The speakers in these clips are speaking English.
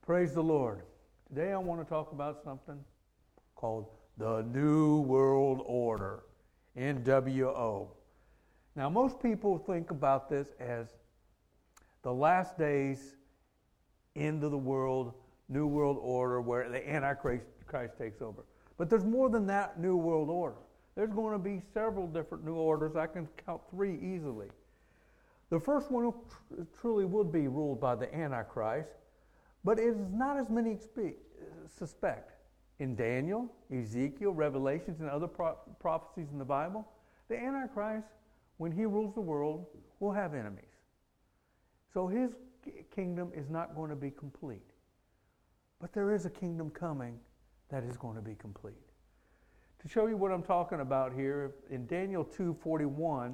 Praise the Lord. Today I want to talk about something called the New World Order, NWO. Now, most people think about this as the last days, end of the world, New World Order, where the Antichrist takes over. But there's more than that New World Order. There's going to be several different new orders. I can count 3 easily. The first one truly would be ruled by the Antichrist, but it is not as many suspect. In Daniel, Ezekiel, Revelations, and other prophecies in the Bible, the Antichrist, when he rules the world, will have enemies. So his kingdom is not going to be complete. But there is a kingdom coming that is going to be complete. To show you what I'm talking about here, in Daniel 2:41,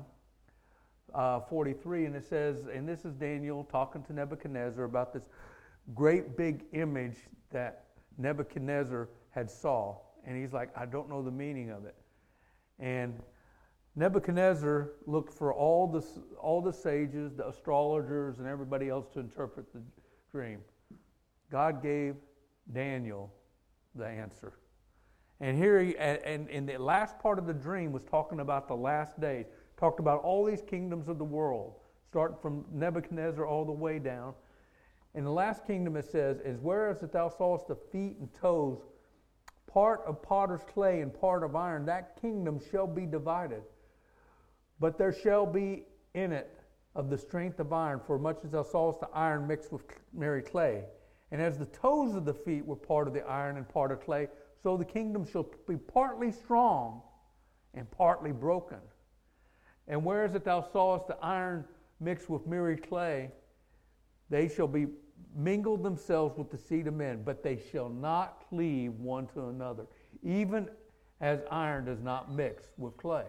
43, and it says, and this is Daniel talking to Nebuchadnezzar about this great big image that Nebuchadnezzar had saw. And he's like, I don't know the meaning of it. And Nebuchadnezzar looked for all the sages, the astrologers, and everybody else to interpret the dream. God gave Daniel the answer. And here, and in the last part of the dream was talking about the last days, talked about all these kingdoms of the world, starting from Nebuchadnezzar all the way down. In the last kingdom it says, as whereas that thou sawest the feet and toes, part of potter's clay and part of iron, that kingdom shall be divided. But there shall be in it of the strength of iron, for much as thou sawest the iron mixed with merry clay. And as the toes of the feet were part of the iron and part of clay, so the kingdom shall be partly strong and partly broken. And whereas that thou sawest the iron mixed with merry clay, they shall be mingled themselves with the seed of men, but they shall not cleave one to another, even as iron does not mix with clay.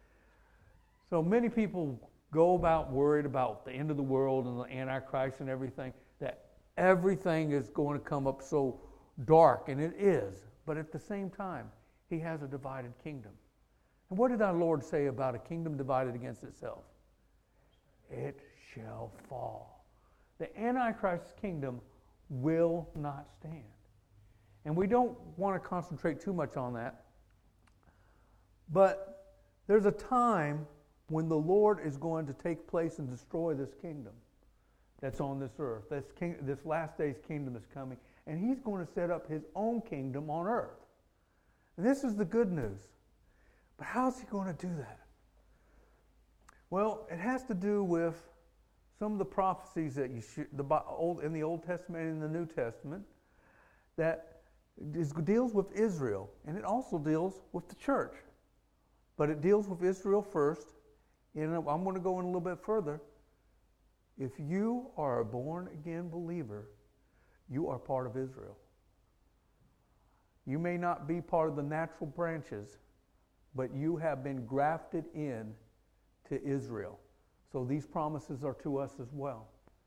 So many people go about worried about the end of the world and the Antichrist and everything, that everything is going to come up so dark, and it is. But at the same time, he has a divided kingdom. And what did our Lord say about a kingdom divided against itself? It shall fall. The Antichrist's kingdom will not stand. And we don't want to concentrate too much on that. But there's a time when the Lord is going to take place and destroy this kingdom that's on this earth. This last day's kingdom is coming. And he's going to set up his own kingdom on earth. And this is the good news. But how's he going to do that? Well, it has to do with some of the prophecies that in the Old Testament and in the New Testament that deals with Israel. And it also deals with the church. But it deals with Israel first. And I'm going to go in a little bit further. If you are a born-again believer, you are part of Israel. You may not be part of the natural branches, but you have been grafted in to Israel. So these promises are to us as well.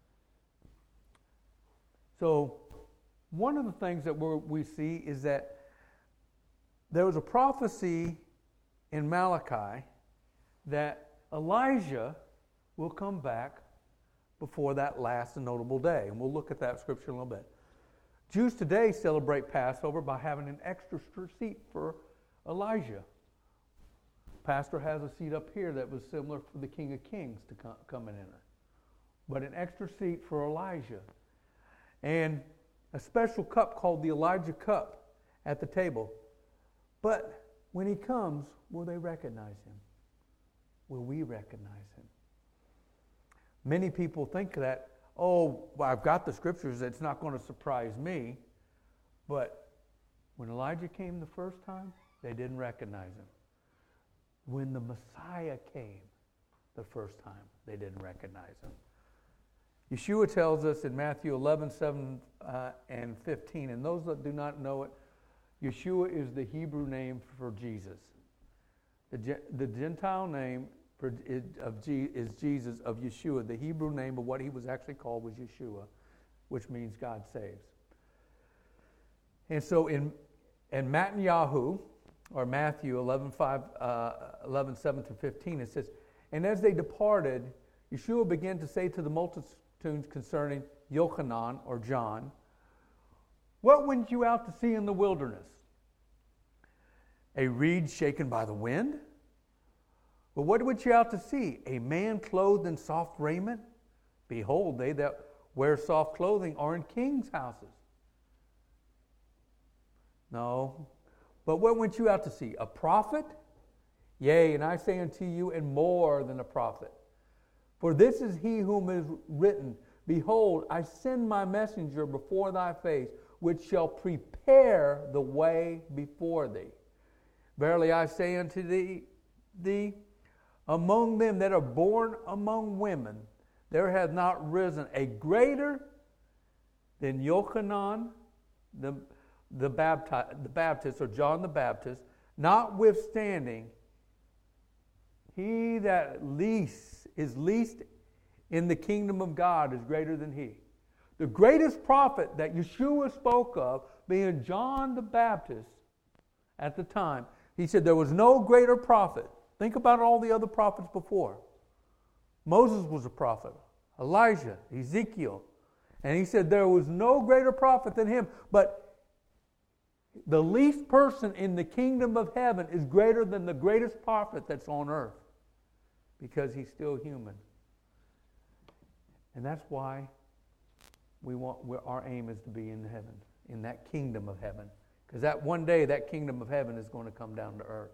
So one of the things that we see is that there was a prophecy in Malachi that Elijah will come back before that last and notable day. And we'll look at that scripture in a little bit. Jews today celebrate Passover by having an extra seat for Elijah. Pastor has a seat up here that was similar for the King of Kings to come and enter. But an extra seat for Elijah. And a special cup called the Elijah cup at the table. But when he comes, will they recognize him? Will we recognize him? Many people think that, oh, well, I've got the scriptures, it's not going to surprise me. But when Elijah came the first time, they didn't recognize him. When the Messiah came the first time, they didn't recognize him. Yeshua tells us in Matthew 11:7 and 15, and those that do not know it, Yeshua is the Hebrew name for Jesus. The Gentile name is Jesus, of Yeshua. The Hebrew name of what he was actually called was Yeshua, which means God saves. And so in Matthew 11:7-15, it says, and as they departed, Yeshua began to say to the multitudes concerning Yochanan, or John, What went you out to see in the wilderness? A reed shaken by the wind? But what went you out to see? A man clothed in soft raiment? Behold, they that wear soft clothing are in kings' houses. No. But what went you out to see? A prophet? Yea, and I say unto you, and more than a prophet. For this is he whom is written, Behold, I send my messenger before thy face, which shall prepare the way before thee. Verily I say unto thee, among them that are born among women, there hath not risen a greater than Johanan the Baptist, or John the Baptist. Notwithstanding, he that is least in the kingdom of God is greater than he. The greatest prophet that Yeshua spoke of, being John the Baptist at the time, he said there was no greater prophet. Think about all the other prophets before. Moses was a prophet, Elijah, Ezekiel. And he said there was no greater prophet than him. But the least person in the kingdom of heaven is greater than the greatest prophet that's on earth, because he's still human. And that's why our aim is to be in heaven, in that kingdom of heaven. Because that one day, that kingdom of heaven is going to come down to earth.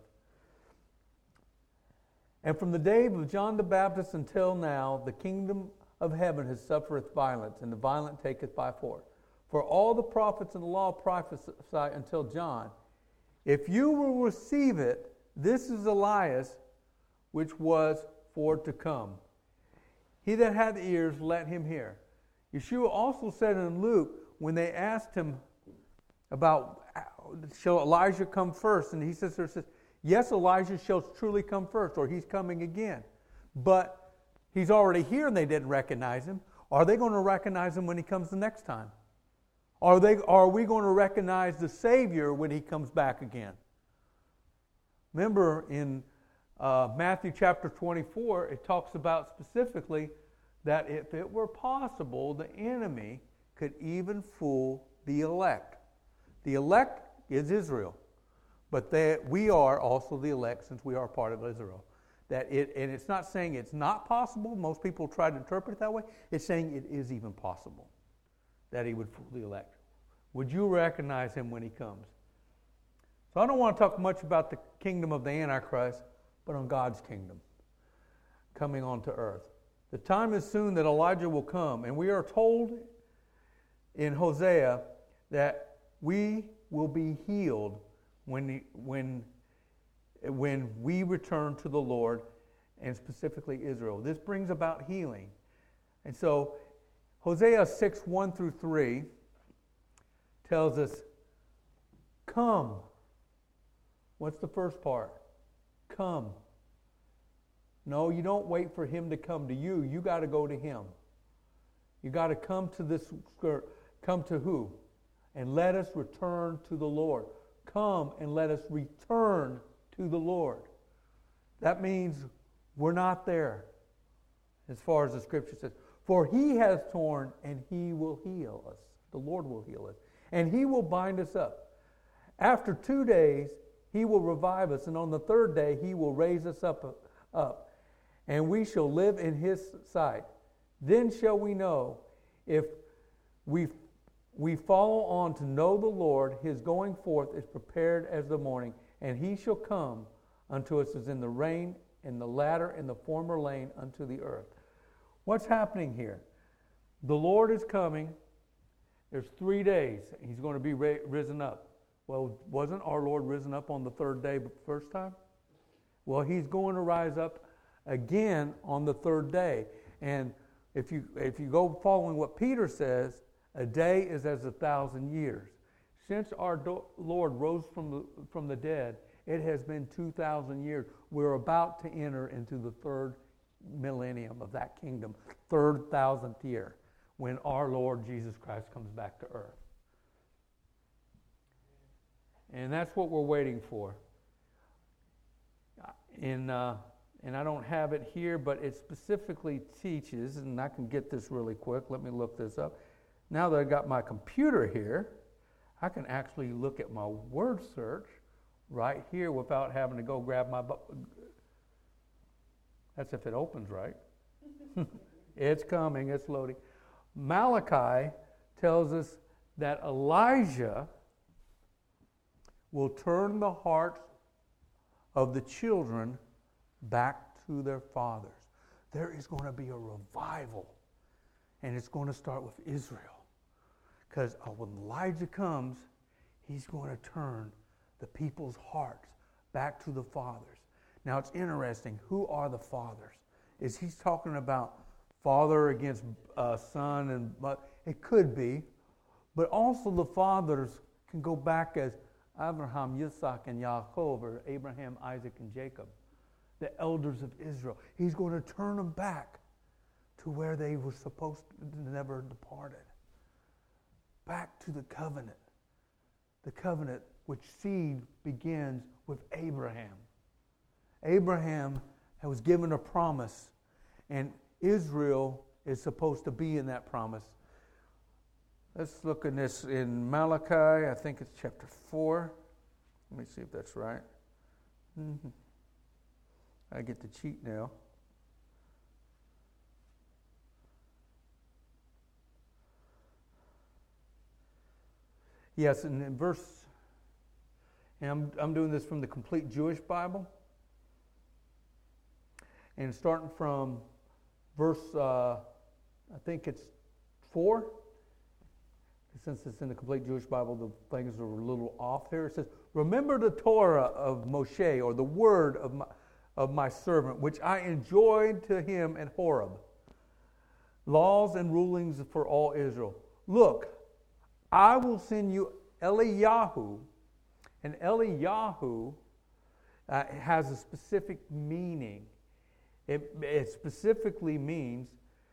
And from the day of John the Baptist until now, the kingdom of heaven has suffereth violence, and the violent taketh by force. For all the prophets and the law prophesy until John. If you will receive it, this is Elias, which was for to come. He that hath ears, let him hear. Yeshua also said in Luke, when they asked him about, shall Elijah come first? And he says, yes, Elijah shall truly come first, or he's coming again. But he's already here and they didn't recognize him. Are they going to recognize him when he comes the next time? Are we going to recognize the Savior when he comes back again? Remember in Matthew chapter 24, it talks about specifically that if it were possible, the enemy could even fool the elect. The elect is Israel, but we are also the elect since we are part of Israel. And it's not saying it's not possible. Most people try to interpret it that way. It's saying it is even possible that he would fool the elect. Would you recognize him when he comes? So I don't want to talk much about the kingdom of the Antichrist, but on God's kingdom coming onto earth. The time is soon that Elijah will come, and we are told in Hosea that we will be healed when we return to the Lord, and specifically Israel. This brings about healing. And so Hosea 6, 1 through 3 tells us, come. What's the first part? Come. No, you don't wait for him to come to you. You got to go to him. You got to come to this, come to who? And let us return to the Lord. Come and let us return to the Lord. That means we're not there as far as the scripture says. For he has torn and he will heal us. The Lord will heal us. And he will bind us up. After 2 days, he will revive us. And on the third day, he will raise us up. And we shall live in his sight. Then shall we know if we follow on to know the Lord, his going forth is prepared as the morning, and he shall come unto us as in the rain, in the latter, and the former rain unto the earth. What's happening here? The Lord is coming. There's 3 days. He's going to be risen up. Well, wasn't our Lord risen up on the third day the first time? Well, he's going to rise up again on the third day. And if you go following what Peter says, a day is as 1,000 years. Since our Lord rose from the dead, it has been 2,000 years. We're about to enter into the third millennium of that kingdom, 3,000th year, when our Lord Jesus Christ comes back to earth. And that's what we're waiting for. And I don't have it here, but it specifically teaches, and I can get this really quick. Let me look this up. Now that I got my computer here, I can actually look at my word search right here without having to go grab my That's if it opens right. It's coming, it's loading. Malachi tells us that Elijah will turn the hearts of the children back to their fathers. There is going to be a revival, and it's going to start with Israel. Because when Elijah comes, he's going to turn the people's hearts back to the fathers. Now it's interesting, who are the fathers? Is he talking about father against son? And it could be, but also the fathers can go back as Abraham, Yitzhak, and Yaakov, or Abraham, Isaac, and Jacob, the elders of Israel. He's going to turn them back to where they were supposed to never departed. Back to the covenant which seed begins with Abraham. Abraham was given a promise, and Israel is supposed to be in that promise. Let's look at this in Malachi. I think it's chapter 4. Let me see if that's right. I get to cheat now. Yes, and in verse, and I'm doing this from the Complete Jewish Bible. And starting from verse, I think it's 4. Since it's in the Complete Jewish Bible, the things are a little off here. It says, "Remember the Torah of Moshe, or the word of my servant, which I enjoined to him at Horeb, laws and rulings for all Israel. Look, I will send you Eliyahu," and Eliyahu has a specific meaning. It specifically means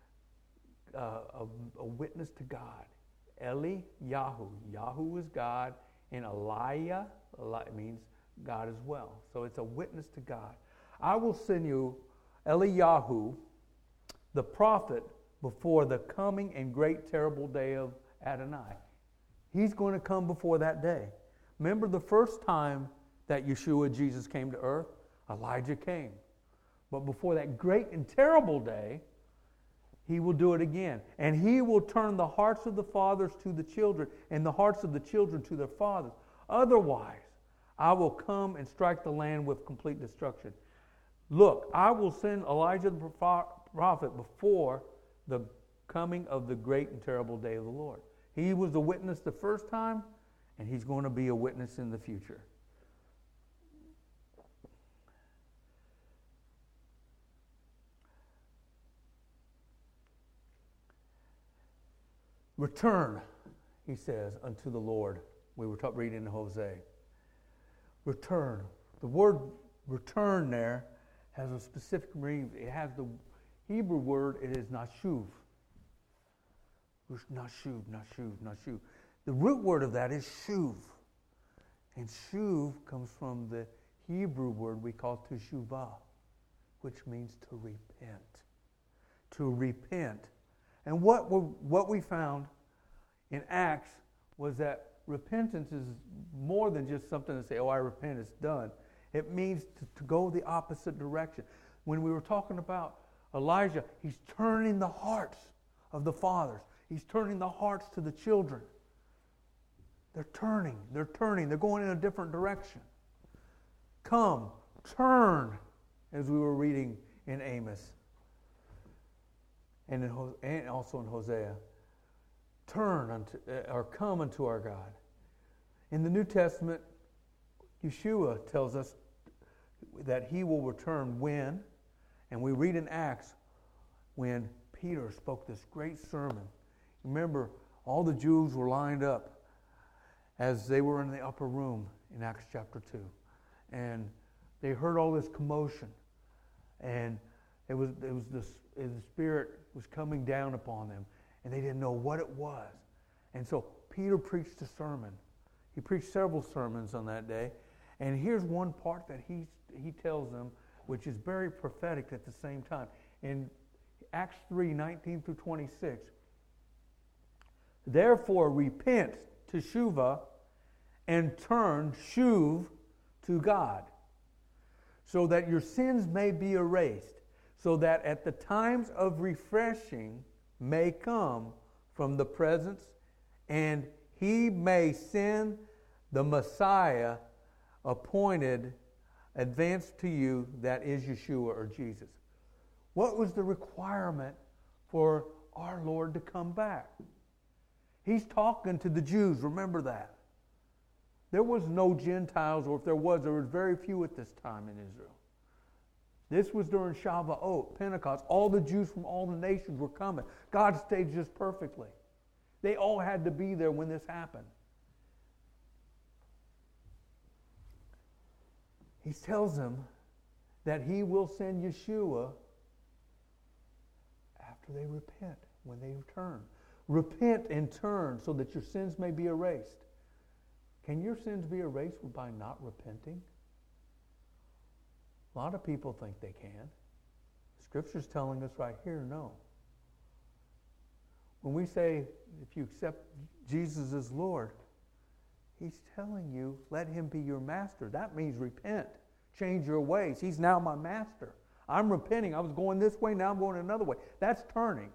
a witness to God. Eliyahu. Yahu is God, and Eliah means God as well. So it's a witness to God. I will send you Eliyahu, the prophet, before the coming and great terrible day of Adonai. He's going to come before that day. Remember the first time that Yeshua, Jesus, came to earth? Elijah came. But before that great and terrible day, he will do it again. And he will turn the hearts of the fathers to the children, and the hearts of the children to their fathers. Otherwise, I will come and strike the land with complete destruction. Look, I will send Elijah the prophet before the coming of the great and terrible day of the Lord. He was a witness the first time, and he's going to be a witness in the future. Return, he says, unto the Lord. We were reading in Hosea. Return. The word return there has a specific meaning. It has the Hebrew word, it is nashuv. Nashuv, nashuv, nashuv. The root word of that is shuv. And shuv comes from the Hebrew word we call teshuvah, which means to repent. To repent. And what we found in Acts was that repentance is more than just something to say, oh, I repent, it's done. It means to go the opposite direction. When we were talking about Elijah, he's turning the hearts of the fathers. He's turning the hearts to the children. They're turning, they're going in a different direction. Come, turn, as we were reading in Amos. And also in Hosea, turn unto, or come unto our God. In the New Testament, Yeshua tells us that he will return when, and we read in Acts, when Peter spoke this great sermon. Remember, all the Jews were lined up as they were in the upper room in Acts chapter 2. And they heard all this commotion. And the Spirit was coming down upon them, and they didn't know what it was. And so Peter preached a sermon. He preached several sermons on that day, and here's one part that he tells them, which is very prophetic at the same time. In Acts 3:19 through 26, therefore repent, teshuvah, and turn, shuv, to God, so that your sins may be erased, so that at the times of refreshing may come from the presence, and he may send the Messiah appointed, advanced to you, that is Yeshua or Jesus. What was the requirement for our Lord to come back? He's talking to the Jews, remember that. There was no Gentiles, or if there was very few at this time in Israel. This was during Shavuot, Pentecost. All the Jews from all the nations were coming. God staged this perfectly. They all had to be there when this happened. He tells them that he will send Yeshua after they repent, when they return. Repent and turn so that your sins may be erased. Can your sins be erased by not repenting? A lot of people think they can. Scripture's telling us right here, no. When we say, if you accept Jesus as Lord, he's telling you, let him be your master. That means repent. Change your ways. He's now my master. I'm repenting. I was going this way, now I'm going another way. That's turning.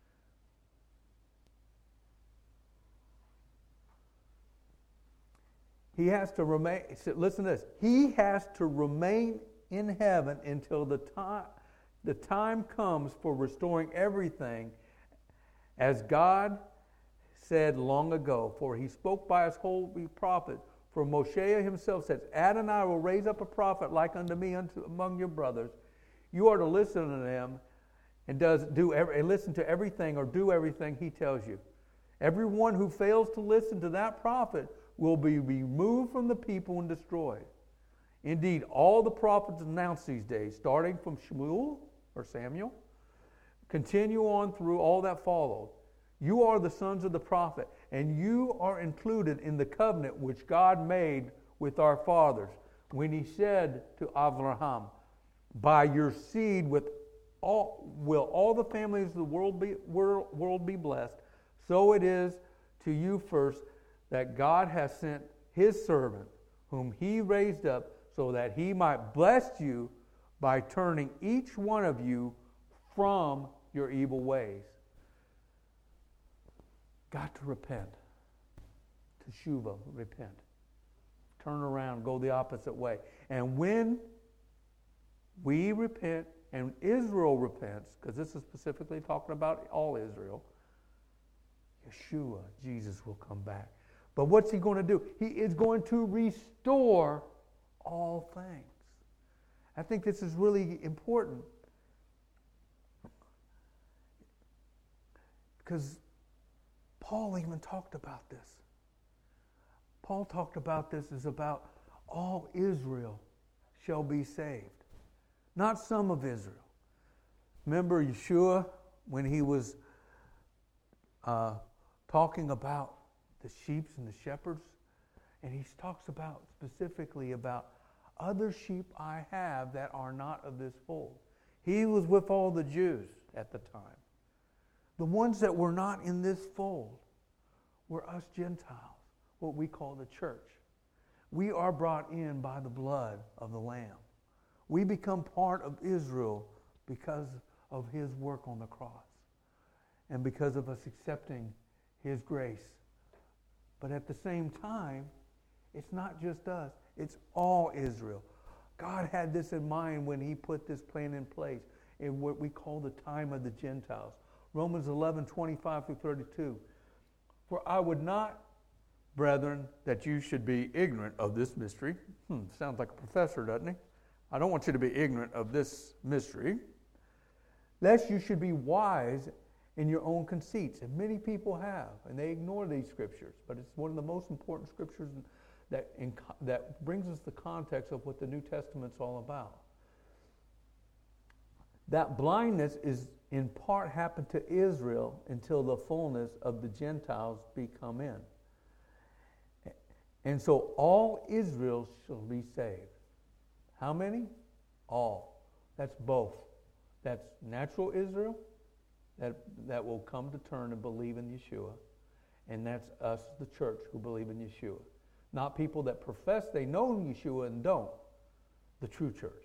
He has to remain, listen to this, he has to remain in heaven until the time comes for restoring everything, as God said long ago. For he spoke by his holy prophet. For Moshe himself says, Adonai will raise up a prophet like unto me among your brothers. You are to listen to them and listen to everything or do everything he tells you. Everyone who fails to listen to that prophet will be removed from the people and destroyed. Indeed, all the prophets announced these days, starting from Samuel, continue on through all that followed. You are the sons of the prophet, and you are included in the covenant which God made with our fathers, when he said to Abraham, by your seed will all the families of the world be blessed. So it is to you first that God has sent his servant, whom he raised up, so that he might bless you by turning each one of you from your evil ways. Got to repent. Teshuvah, repent. Turn around, go the opposite way. And when we repent, and Israel repents, because this is specifically talking about all Israel, Yeshua, Jesus, will come back. But what's he going to do? He is going to restore all things. I think this is really important, because Paul even talked about this. Paul talked about this as about all Israel shall be saved, not some of Israel. Remember Yeshua when he was talking about the sheep and the shepherds? And he talks about specifically about other sheep I have that are not of this fold. He was with all the Jews at the time. The ones that were not in this fold were us Gentiles, what we call the church. We are brought in by the blood of the Lamb. We become part of Israel because of his work on the cross and because of us accepting his grace. But at the same time, it's not just us, it's all Israel. God had this in mind when he put this plan in place in what we call the time of the Gentiles. Romans 11:25-32. For I would not, brethren, that you should be ignorant of this mystery. Sounds like a professor, doesn't he? I don't want you to be ignorant of this mystery, lest you should be wise in your own conceits. And many people have, and they ignore these scriptures. But it's one of the most important scriptures that brings us the context of what the New Testament's all about. That blindness is in part happened to Israel until the fullness of the Gentiles be come in. And so all Israel shall be saved. How many? All. That's both. That's natural Israel that will come to turn and believe in Yeshua. And that's us, the church, who believe in Yeshua. not people that profess they know Yeshua and don't. The true church.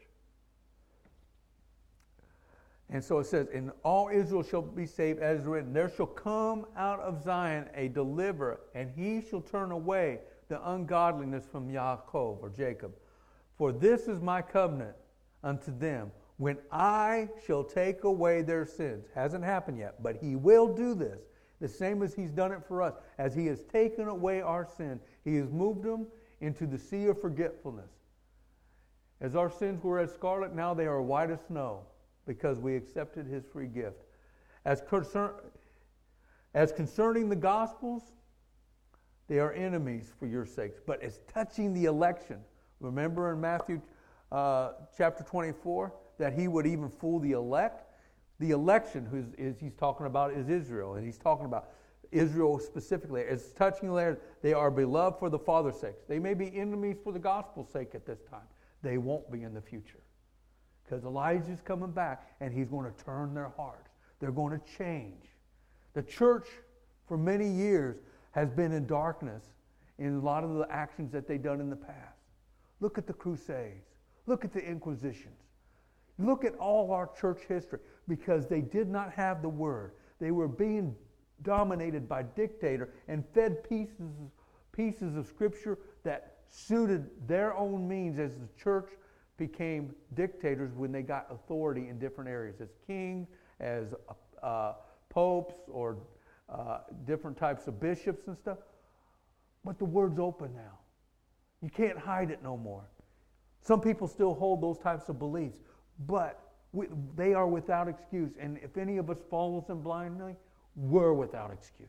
And so it says, and all Israel shall be saved, as written, there shall come out of Zion a deliverer, and he shall turn away the ungodliness from Yaakov, or Jacob. For this is my covenant unto them, when I shall take away their sins. Hasn't happened yet, but he will do this. The same as he's done it for us. As he has taken away our sin, he has moved them into the sea of forgetfulness. As our sins were as scarlet, now they are white as snow, because we accepted his free gift. As concerning the Gospels, they are enemies for your sakes. But as touching the election, remember in Matthew chapter 24, that he would even fool the elect? The election he's talking about is Israel, and he's talking about Israel specifically. As touching the they are beloved for the Father's sake. They may be enemies for the gospel's sake at this time. They won't be in the future. Because Elijah's coming back, and he's going to turn their hearts. They're going to change. The church, for many years, has been in darkness in a lot of the actions that they've done in the past. Look at the Crusades. Look at the Inquisitions. Look at all our church history, because they did not have the word. They were being dominated by dictator and fed pieces of scripture that suited their own means as the church became dictators when they got authority in different areas, as kings, as popes, or different types of bishops and stuff. But the word's open now. You can't hide it no more. Some people still hold those types of beliefs, but they are without excuse. And if any of us follows them blindly, we're without excuse.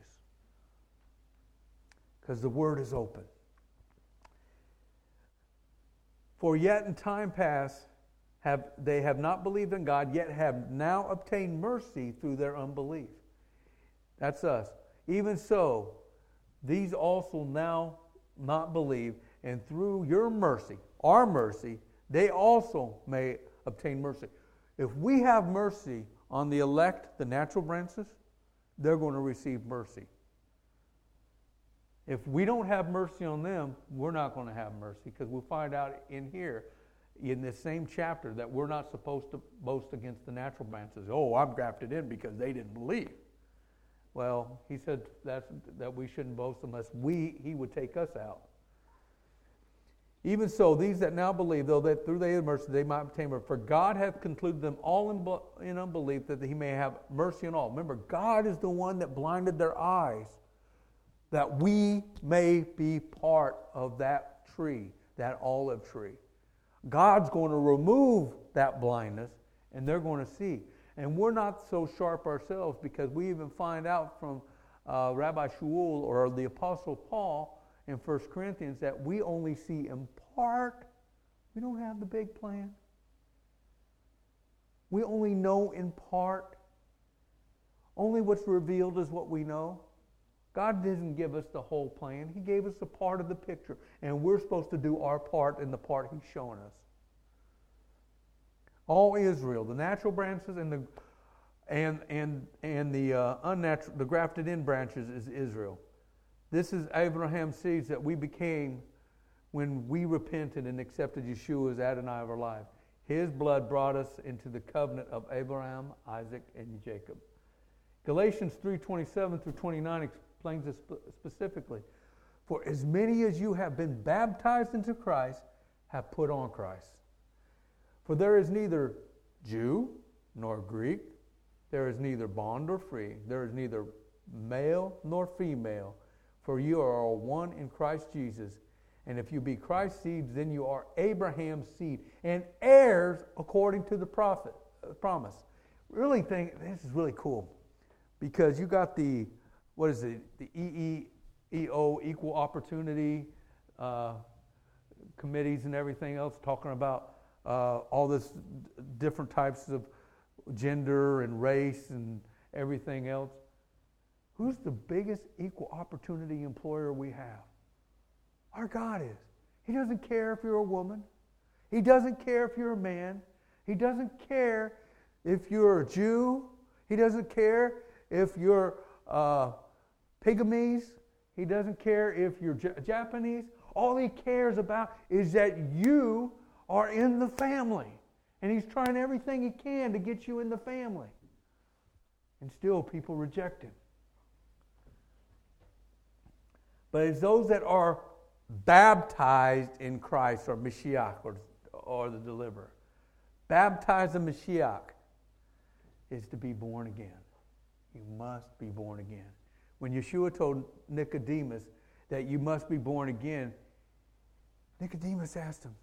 Because the word is open. For yet in time past they have not believed in God, yet have now obtained mercy through their unbelief. That's us. Even so, these also now not believe, and through your mercy, our mercy, they also may obtain mercy. If we have mercy on the elect, the natural branches, they're going to receive mercy. If we don't have mercy on them, we're not going to have mercy, because we'll find out in here, in this same chapter, that we're not supposed to boast against the natural branches. Oh, I'm grafted in because they didn't believe. Well, he said that we shouldn't boast unless he would take us out. Even so, these that now believe, though that through their mercy they might obtain mercy. For God hath concluded them all in unbelief, that he may have mercy on all. Remember, God is the one that blinded their eyes, that we may be part of that tree, that olive tree. God's going to remove that blindness, and they're going to see. And we're not so sharp ourselves, because we even find out from Rabbi Shaul or the Apostle Paul in 1 Corinthians that we only see in part. We don't have the big plan. We only know in part. Only what's revealed is what we know. God didn't give us the whole plan. He gave us a part of the picture, and we're supposed to do our part in the part he's showing us. All Israel, the natural branches and the unnatural, the grafted in branches is Israel. This is Abraham's seeds that we became when we repented and accepted Yeshua as Adonai of our life. His blood brought us into the covenant of Abraham, Isaac, and Jacob. Galatians 3:27 through 29 explains this specifically. For as many as you have been baptized into Christ have put on Christ. For there is neither Jew nor Greek, there is neither bond nor free, there is neither male nor female, for you are all one in Christ Jesus. And if you be Christ's seed, then you are Abraham's seed and heirs according to the promise. Really think this is really cool, because you got the EEO, equal opportunity committees and everything else, talking about all this different types of gender and race and everything else. Who's the biggest equal opportunity employer we have? Our God is. He doesn't care if you're a woman. He doesn't care if you're a man. He doesn't care if you're a Jew. He doesn't care if you're Pygmies. He doesn't care if you're Japanese. All he cares about is that you are in the family. And he's trying everything he can to get you in the family. And still people reject him. But it's those that are baptized in Christ, or Mashiach, or the deliverer. Baptized in Mashiach is to be born again. You must be born again. When Yeshua told Nicodemus that you must be born again, Nicodemus asked him,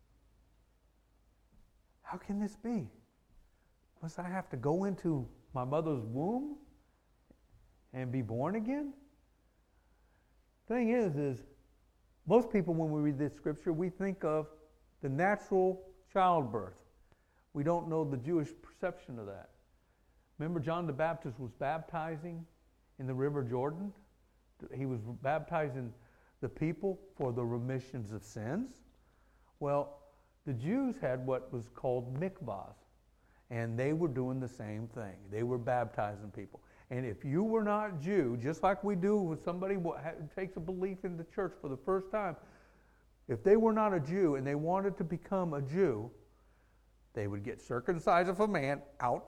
how can this be? Must I have to go into my mother's womb and be born again? Thing is most people, when we read this scripture, we think of the natural childbirth. We don't know the Jewish perception of that. Remember, John the Baptist was baptizing in the River Jordan. He was baptizing the people for the remissions of sins. Well, the Jews had what was called mikvahs, and they were doing the same thing. They were baptizing people. And if you were not Jew, just like we do when somebody takes a belief in the church for the first time, if they were not a Jew and they wanted to become a Jew, they would get circumcised of a man, ouch,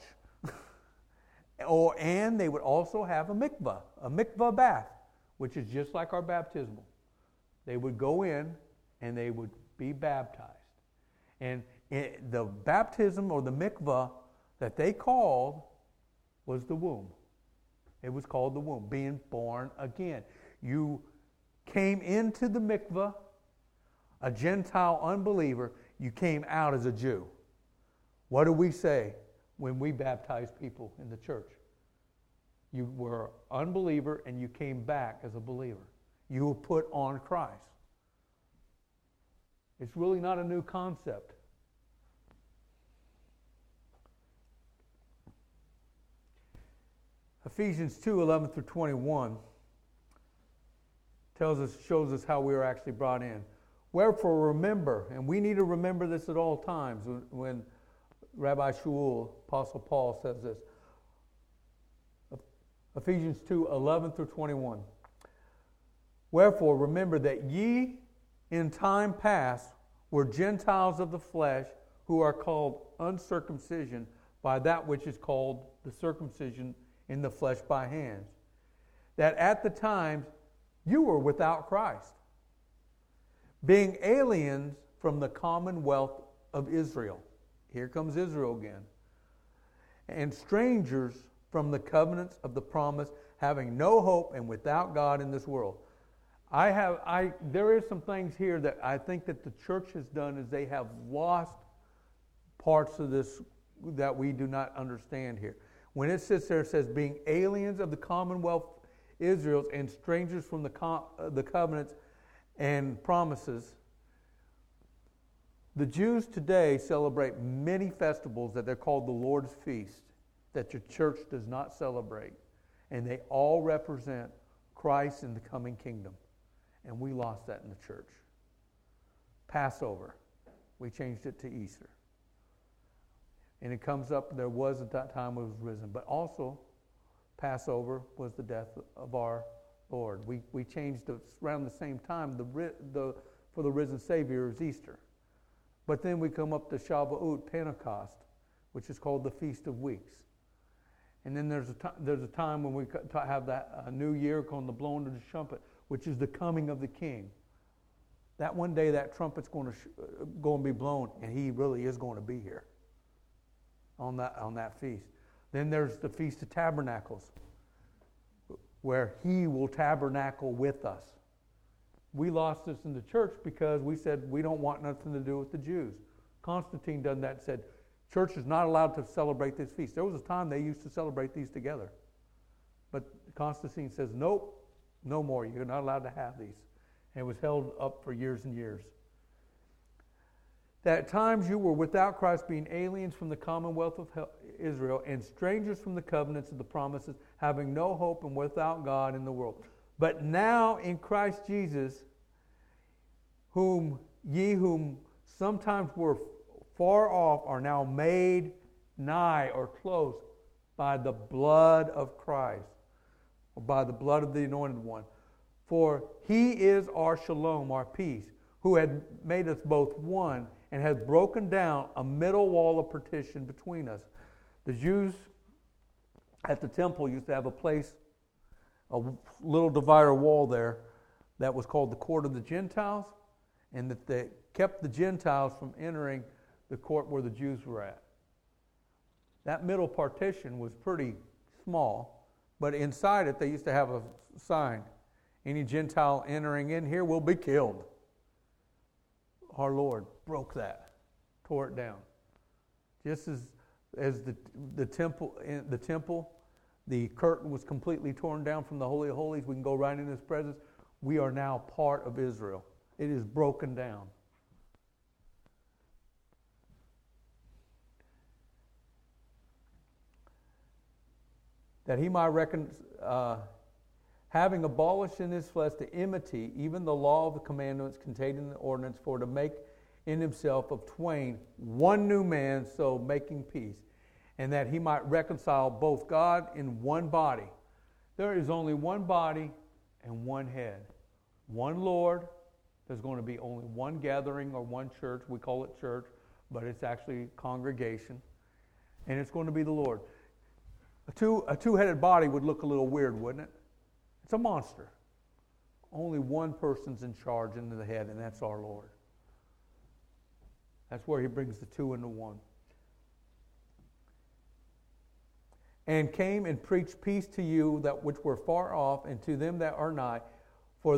and they would also have a mikvah bath, which is just like our baptismal. They would go in and they would be baptized. And the baptism or the mikvah that they called was the womb. It was called the womb, being born again. You came into the mikvah, a Gentile unbeliever. You came out as a Jew. What do we say when we baptize people in the church? You were an unbeliever and you came back as a believer. You were put on Christ. It's really not a new concept. Ephesians 2:11 through 21 shows us how we are actually brought in. Wherefore remember, and we need to remember this at all times when Rabbi Shaul, Apostle Paul, says this. Ephesians 2:11 through 21. Wherefore remember that ye in time past were Gentiles of the flesh, who are called uncircumcision by that which is called the circumcision in the flesh by hands, that at the time you were without Christ, being aliens from the commonwealth of Israel. Here comes Israel again. And strangers from the covenants of the promise, having no hope and without God in this world. There is some things here that I think that the church has done is they have lost parts of this that we do not understand here. When it sits there, it says, being aliens of the commonwealth Israel and strangers from the covenants and promises. The Jews today celebrate many festivals that they're called the Lord's Feast, that your church does not celebrate. And they all represent Christ in the coming kingdom. And we lost that in the church. Passover, we changed it to Easter. And it comes up, there was a time when it was risen. But also, Passover was the death of our Lord. We changed it around the same time. For the risen Savior is Easter. But then we come up to Shavuot, Pentecost, which is called the Feast of Weeks. And then there's a time when we have that new year called the blowing of the trumpet, which is the coming of the King. That one day that trumpet's going to be blown, and he really is going to be here on that feast. Then there's the Feast of Tabernacles, where he will tabernacle with us. We lost this in the church because we said we don't want nothing to do with the Jews. Constantine done that and said, church is not allowed to celebrate this feast. There was a time they used to celebrate these together. But Constantine says, nope, no more. You're not allowed to have these. And it was held up for years and years. That at times you were without Christ, being aliens from the commonwealth of Israel and strangers from the covenants of the promises, having no hope and without God in the world. But now in Christ Jesus, whom sometimes were far off are now made nigh or close by the blood of Christ, or by the blood of the Anointed One. For he is our shalom, our peace, who had made us both one and has broken down a middle wall of partition between us. The Jews at the temple used to have a place, a little divider wall there that was called the court of the Gentiles, and that they kept the Gentiles from entering the court where the Jews were at. That middle partition was pretty small, but inside it they used to have a sign. Any Gentile entering in here will be killed. Our Lord broke that, tore it down. Just as the temple, the curtain was completely torn down from the Holy of Holies, we can go right in His presence. We are now part of Israel. It is broken down. That He might having abolished in His flesh the enmity, even the law of the commandments contained in the ordinance, for to make in Himself of twain one new man, so making peace, and that He might reconcile both God in one body. There is only one body and one head. One Lord. There's going to be only one gathering or one church. We call it church, but it's actually congregation. And it's going to be the Lord. A two-headed body would look a little weird, wouldn't it? It's a monster. Only one person's in charge into the head, and that's our Lord. That's where He brings the two into one. And came and preached peace to you that which were far off, and to them that are nigh. For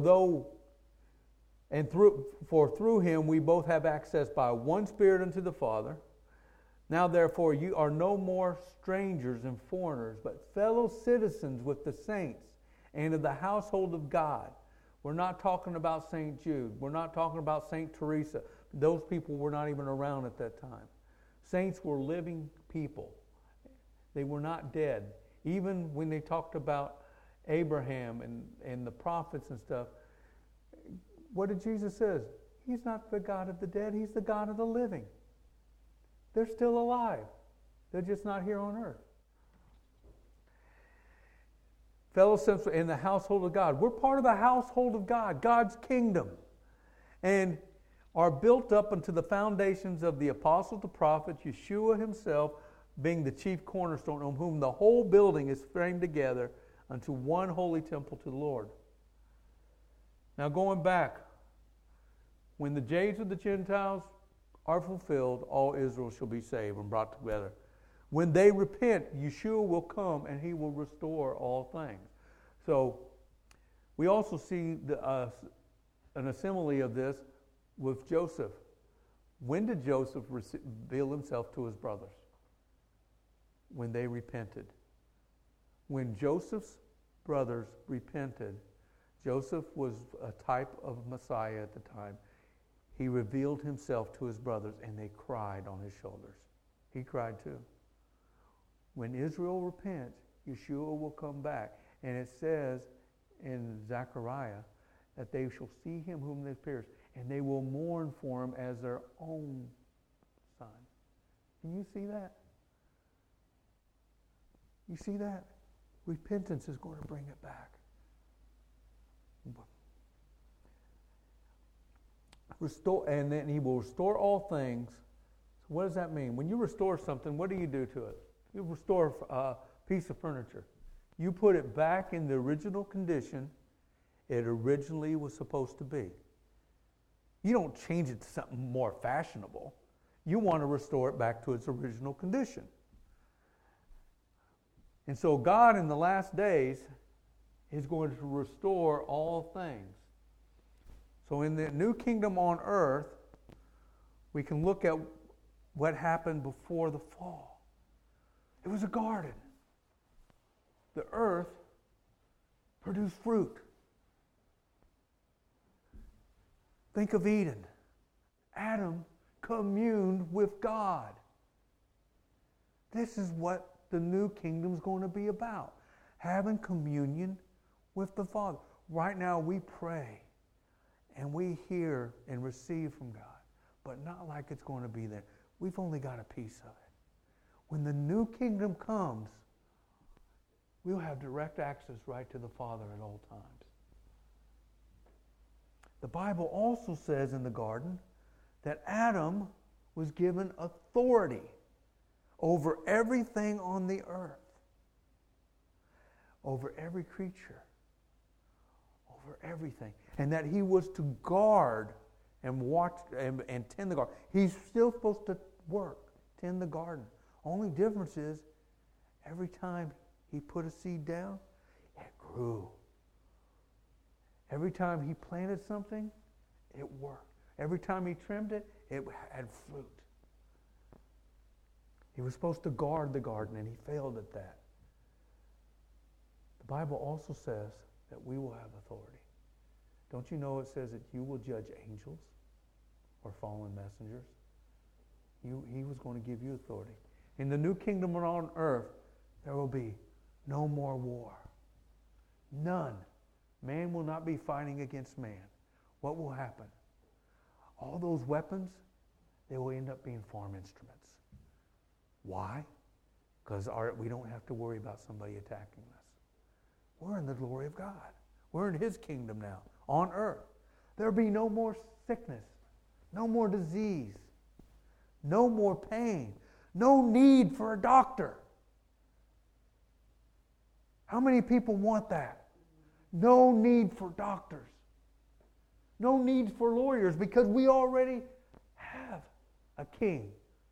through Him we both have access by one Spirit unto the Father. Now therefore you are no more strangers and foreigners, but fellow citizens with the saints and of the household of God. We're not talking about St. Jude. We're not talking about St. Teresa. Those people were not even around at that time. Saints were living people. They were not dead. Even when they talked about Abraham and the prophets and stuff, what did Jesus say? He's not the God of the dead. He's the God of the living. They're still alive. They're just not here on earth. Fellow citizens in the household of God. We're part of the household of God, God's kingdom. And are built up unto the foundations of the apostles, the prophets, Yeshua Himself being the chief cornerstone, on whom the whole building is framed together unto one holy temple to the Lord. Now going back, when the days of the Gentiles are fulfilled, all Israel shall be saved and brought together. When they repent, Yeshua will come and He will restore all things. So we also see an simile of this with Joseph. When did Joseph reveal himself to his brothers? When they repented. When Joseph's brothers repented, Joseph was a type of Messiah at the time. He revealed himself to his brothers, and they cried on his shoulders. He cried too. When Israel repents, Yeshua will come back. And it says in Zechariah that they shall see Him whom they pierced, and they will mourn for Him as their own son. Can you see that? You see that? Repentance is going to bring it back. Restore, and then He will restore all things. So what does that mean? When you restore something, what do you do to it? You restore a piece of furniture. You put it back in the original condition it originally was supposed to be. You don't change it to something more fashionable. You want to restore it back to its original condition. And so God in the last days is going to restore all things. So in the new kingdom on earth, we can look at what happened before the fall. It was a garden. The earth produced fruit. Think of Eden. Adam communed with God. This is what the new kingdom is going to be about. Having communion with the Father. Right now we pray and we hear and receive from God, but not like it's going to be there. We've only got a piece of it. When the new kingdom comes, we'll have direct access right to the Father at all times. The Bible also says in the garden that Adam was given authority over everything on the earth, over every creature, over everything, and that he was to guard and watch and tend the garden. He's still supposed to work, tend the garden. Only difference is every time he put a seed down, it grew. Every time he planted something, it worked. Every time he trimmed it, it had fruit. He was supposed to guard the garden, and he failed at that. The Bible also says that we will have authority. Don't you know it says that you will judge angels or fallen messengers? He was going to give you authority. In the new kingdom on earth, there will be no more war. None. Man will not be fighting against man. What will happen? All those weapons, they will end up being farm instruments. Why? Because we don't have to worry about somebody attacking us. We're in the glory of God. We're in His kingdom now, on earth. There'll be no more sickness, no more disease, no more pain, no need for a doctor. How many people want that? No need for doctors. No need for lawyers, because we already have a king.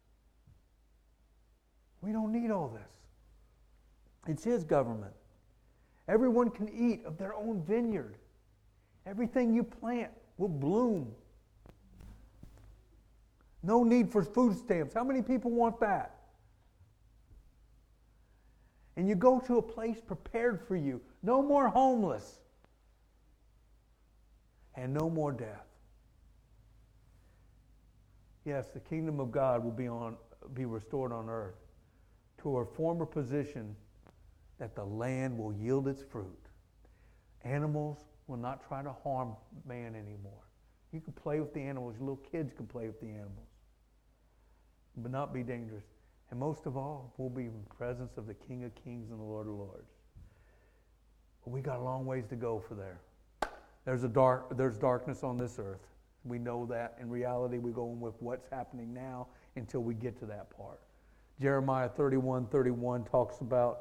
We don't need all this. It's His government. Everyone can eat of their own vineyard. Everything you plant will bloom. No need for food stamps. How many people want that? And you go to a place prepared for you. No more homeless. And no more death. Yes, the kingdom of God will be restored on earth to a former position that the land will yield its fruit. Animals will not try to harm man anymore. You can play with the animals. Your little kids can play with the animals. But not be dangerous. And most of all, we'll be in the presence of the King of Kings and the Lord of Lords. But we got a long ways to go for there. There's darkness on this earth. We know that. In reality, we're going with what's happening now until we get to that part. Jeremiah 31:31 talks about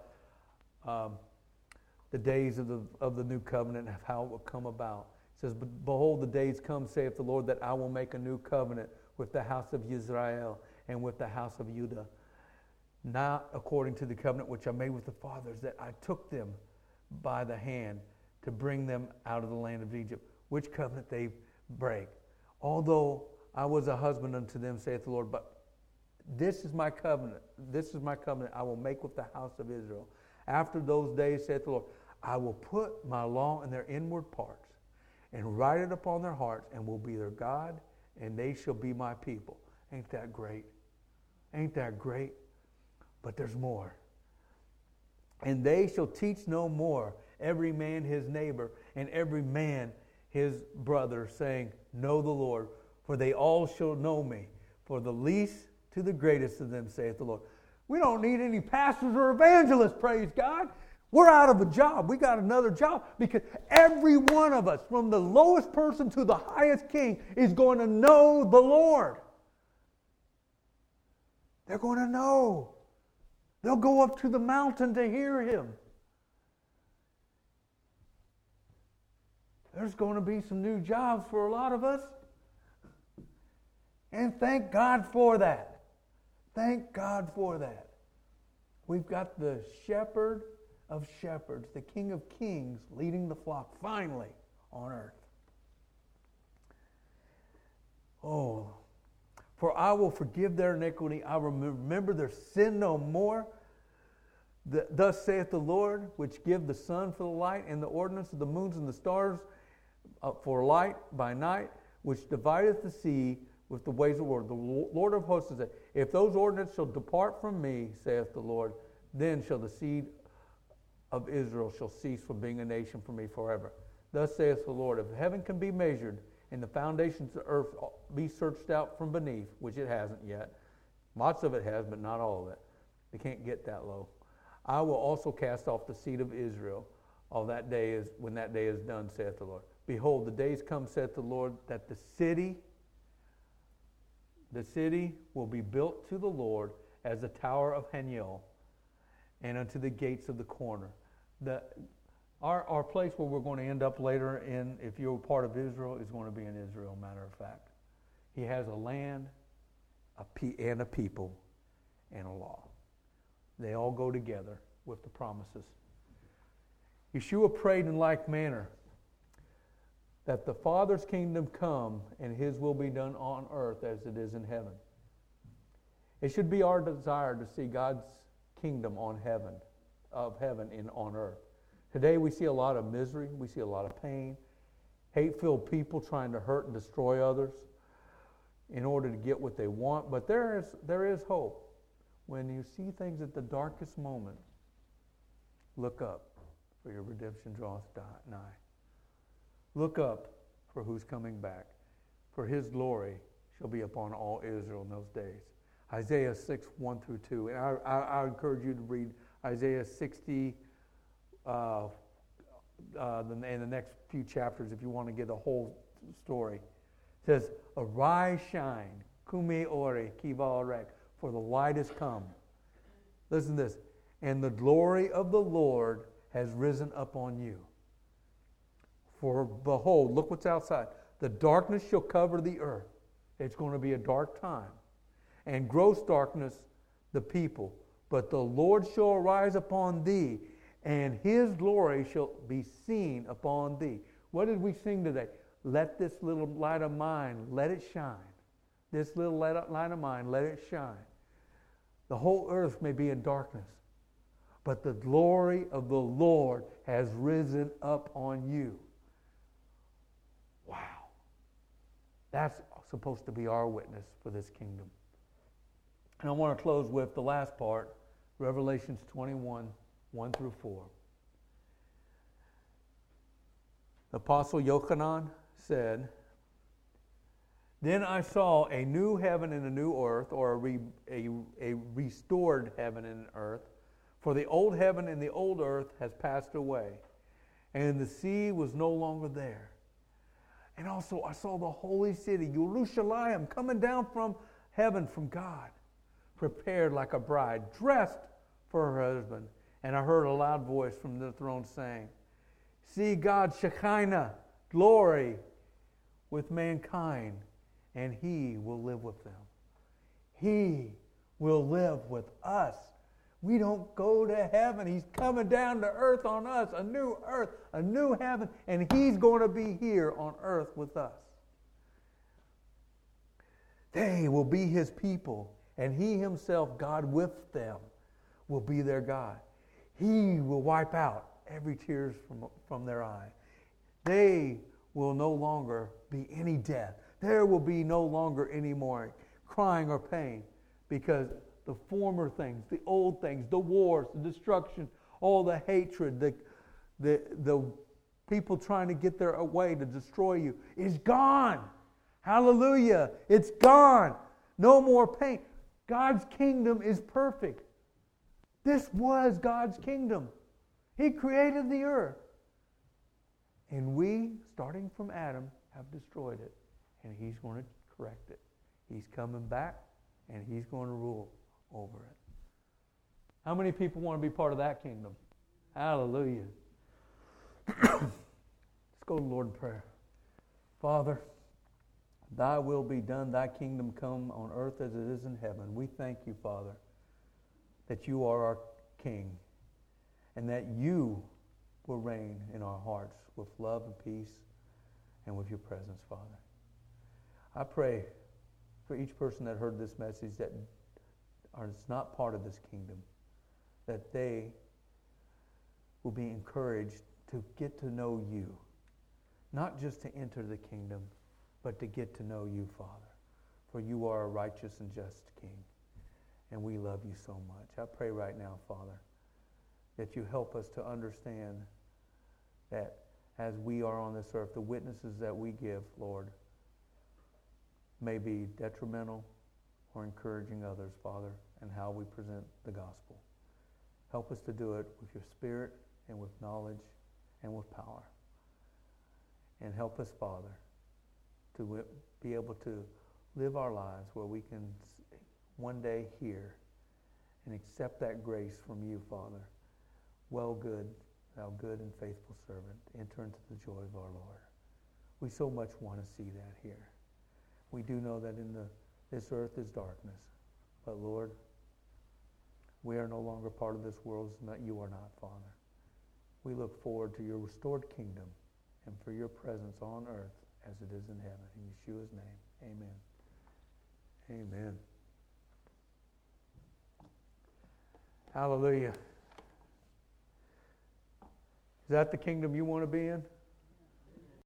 the days of the new covenant and how it will come about. It says, "Behold, the days come, saith the Lord, that I will make a new covenant with the house of Israel and with the house of Judah, not according to the covenant which I made with the fathers, that I took them by the hand to bring them out of the land of Egypt." Which covenant they break? "Although I was a husband unto them, saith the Lord, but this is my covenant. This is my covenant I will make with the house of Israel. After those days, saith the Lord, I will put my law in their inward parts and write it upon their hearts, and will be their God, and they shall be my people." Ain't that great? Ain't that great? But there's more. "And they shall teach no more every man his neighbor and every man his brother, saying, Know the Lord, for they all shall know me, for the least to the greatest of them, saith the Lord." We don't need any pastors or evangelists, praise God. We're out of a job. We got another job, because every one of us, from the lowest person to the highest king, is going to know the Lord. They're going to know. They'll go up to the mountain to hear Him. There's going to be some new jobs for a lot of us. And thank God for that. Thank God for that. We've got the shepherd of shepherds, the King of Kings, leading the flock finally on earth. Oh, "For I will forgive their iniquity, I will remember their sin no more. Thus saith the Lord, which give the sun for the light, and the ordinance of the moons and the stars for light by night, which divideth the sea with the ways of the Lord. The Lord of hosts said, If those ordinances shall depart from me, saith the Lord, then shall the seed of Israel shall cease from being a nation for me forever. Thus saith the Lord, if heaven can be measured, and the foundations of the earth be searched out from beneath," which it hasn't yet. Lots of it has, but not all of it. They can't get that low. "I will also cast off the seed of Israel. All that day is when that day is done, saith the Lord. Behold, the days come, saith the Lord, that the city will be built to the Lord as the tower of Haniel, and unto the gates of the corner. Our place where we're going to end up later in, if you're part of Israel, is going to be in Israel, matter of fact. He has a land, and a people, and a law. They all go together with the promises. Yeshua prayed in like manner that the Father's kingdom come and His will be done on earth as it is in heaven. It should be our desire to see God's kingdom on heaven on earth. Today we see a lot of misery, we see a lot of pain, hate-filled people trying to hurt and destroy others in order to get what they want. But there is hope. When you see things at the darkest moment, look up, for your redemption draweth nigh. Look up, for who's coming back. For His glory shall be upon all Israel in those days. Isaiah 6, 1 through 2. And I encourage you to read Isaiah 60 in the next few chapters if you want to get the whole story. It says, Arise, shine, kume ore, kiva rek, for the light is come. Listen to this. And the glory of the Lord has risen up on you. For behold, look what's outside. The darkness shall cover the earth. It's going to be a dark time. And gross darkness the people. But the Lord shall arise upon thee, and His glory shall be seen upon thee. What did we sing today? Let this little light of mine, let it shine. This little light of mine, let it shine. The whole earth may be in darkness, but the glory of the Lord has risen up on you. Wow. That's supposed to be our witness for this kingdom. And I want to close with the last part, Revelations 21, 1 through 4. The Apostle Yochanan said, Then I saw a new heaven and a new earth, or a restored heaven and earth, for the old heaven and the old earth has passed away, and the sea was no longer there. And also I saw the holy city, Yerushalayim, coming down from heaven from God, prepared like a bride, dressed for her husband. And I heard a loud voice from the throne saying, See God's Shekinah, glory with mankind, and He will live with them. He will live with us. We don't go to heaven. He's coming down to earth on us, a new earth, a new heaven, and He's going to be here on earth with us. They will be His people, and He Himself, God with them, will be their God. He will wipe out every tear from their eye. They will no longer be any death. There will be no longer any more crying or pain, because the former things, the old things, the wars, the destruction, all the hatred, the people trying to get their way to destroy you is gone. Hallelujah. It's gone. No more pain. God's kingdom is perfect. This was God's kingdom. He created the earth. And we, starting from Adam, have destroyed it. And He's going to correct it. He's coming back, and He's going to rule over it. How many people want to be part of that kingdom? Hallelujah. Let's go to the Lord in prayer. Father, Thy will be done, Thy kingdom come on earth as it is in heaven. We thank You, Father, that You are our King, and that You will reign in our hearts with love and peace and with Your presence, Father. I pray for each person that heard this message that is not part of this kingdom, that they will be encouraged to get to know You, not just to enter the kingdom, but to get to know You, Father. For You are a righteous and just King, and we love You so much. I pray right now, Father, that You help us to understand that as we are on this earth, the witnesses that we give, Lord, may be detrimental or encouraging others, Father, and how we present the gospel. Help us to do it with Your Spirit and with knowledge and with power. And help us, Father, to be able to live our lives where we can one day hear and accept that grace from you, Father. Well, good, thou good and faithful servant, enter into the joy of our Lord. We so much want to see that here. We do know that this earth is darkness, but Lord, we are no longer part of this world. You are not, Father. We look forward to your restored kingdom and for your presence on earth as it is in heaven. In Yeshua's name, amen. Amen. Hallelujah. Is that the kingdom you want to be in?